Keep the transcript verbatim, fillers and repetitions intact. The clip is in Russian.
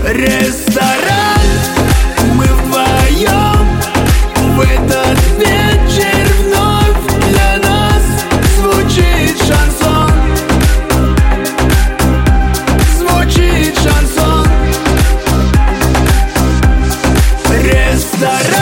Ресторан, мы вдвоем. В этот вечер вновь для нас звучит шансон. Звучит шансон. Ресторан.